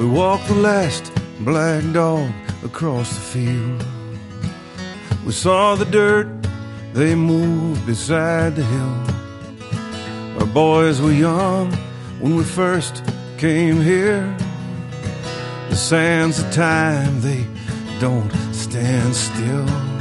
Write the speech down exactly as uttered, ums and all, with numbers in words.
We walked the last black dog across the field. We saw the dirt, they moved beside the hill. Our boys were young when we first came here. The sands of time, they don't stand still.